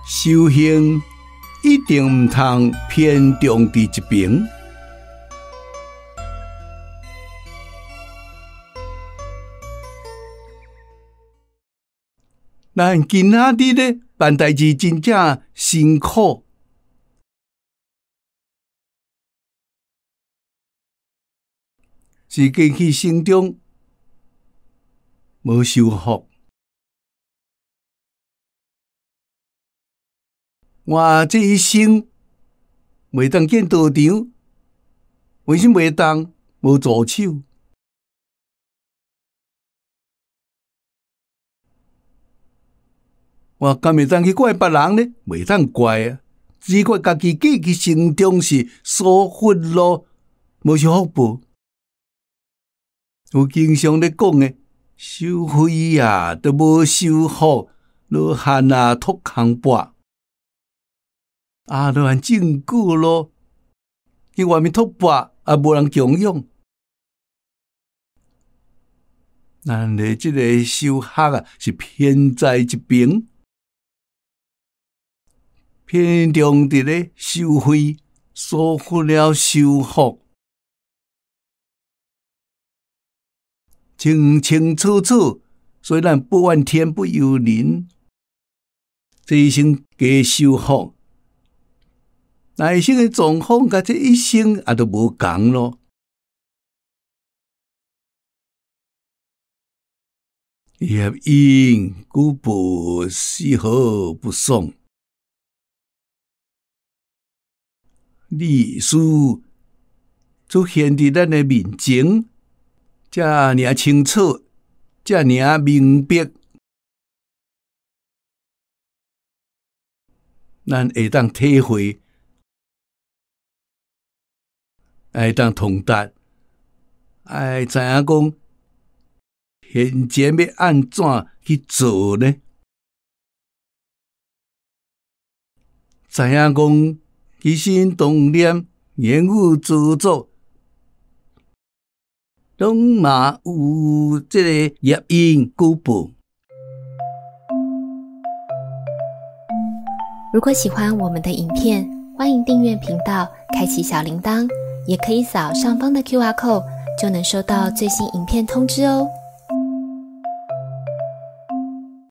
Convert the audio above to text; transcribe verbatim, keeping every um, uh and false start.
修行一定不通偏重伫一边。咱今仔日咧办代志真正辛苦，是过去生中无修福。我这一生袂当见道场，为什么袂当无助手？我敢会当去怪别人呢？袂当怪啊！只怪家己过去生中是疏忽咯，无修福报。有经常咧讲诶，收费啊，都无修福，落汉啊，托空跋。啊，落汉证据咯，去外面托跋，也无人供养。咱咧即个修学啊，是偏在一边。偏重伫咧收费，疏忽了修福，清清楚楚，所以咱不怨天不尤人，这一生加修福，那一生的状况，甲这一生也都无共咯。业因果报，丝毫不爽。历史出现伫咱的面前，遮尔清楚，遮尔明白，咱会当体会，会当通达，爱知影讲现前要安怎去做呢？知影讲起心动念、言语造作，拢嘛有这个业因果报。 如果喜欢我们的影片，欢迎订阅频道，开启小铃铛，也可以扫上方的 Q R code，就能收到最新影片通知哦。